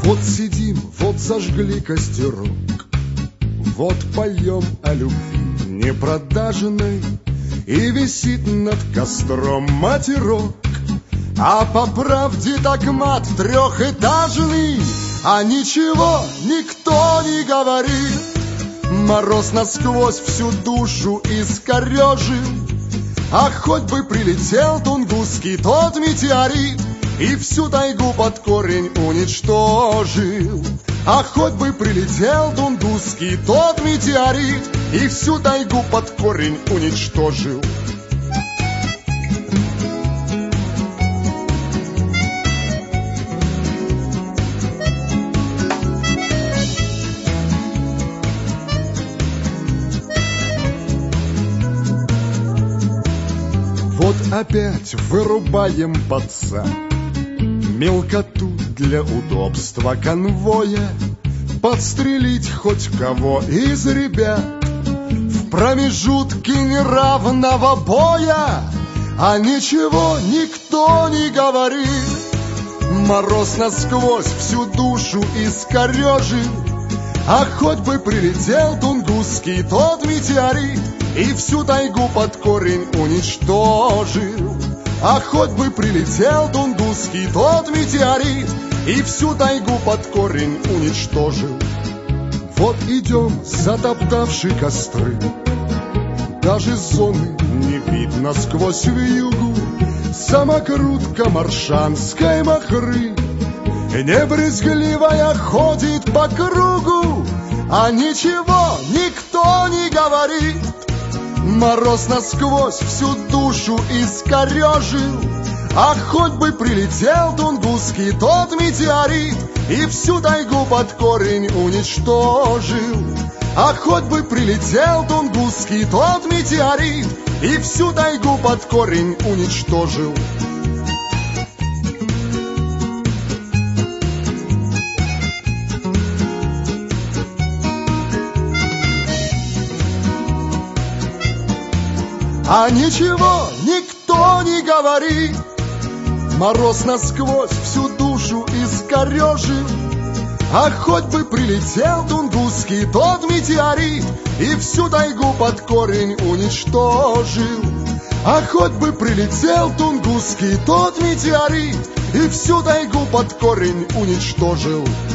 Вот сидим, вот зажгли костерок, вот поем о любви непродажной, и висит над костром матерок. А по правде так мат трехэтажный, а ничего никто не говорит. Мороз насквозь всю душу искорежил, а хоть бы прилетел тунгусский тот метеорит и всю тайгу под корень уничтожил. А хоть бы прилетел тунгусский тот метеорит и всю тайгу под корень уничтожил. Вот опять вырубаем подца, мелкоту для удобства конвоя, подстрелить хоть кого из ребят в промежутке неравного боя. А ничего никто не говорит. Мороз насквозь всю душу искорежил, а хоть бы прилетел тунгусский тот метеорит и всю тайгу под корень уничтожил. А хоть бы прилетел тунгусский тот метеорит и всю тайгу под корень уничтожил. Вот идем, затоптавши костры, даже зоны не видно сквозь вьюгу. Самокрутка маршанской махры небрезгливая ходит по кругу, а ничего никто не говорит. Мороз насквозь всю душу искорежил, а хоть бы прилетел тунгусский тот метеорит и всю тайгу под корень уничтожил. А хоть бы прилетел тунгусский тот метеорит и всю тайгу под корень уничтожил. А ничего никто не говорит. Мороз насквозь всю душу искорежил, а хоть бы прилетел тунгусский тот метеорит и всю тайгу под корень уничтожил. А хоть бы прилетел тунгусский тот метеорит и всю тайгу под корень уничтожил.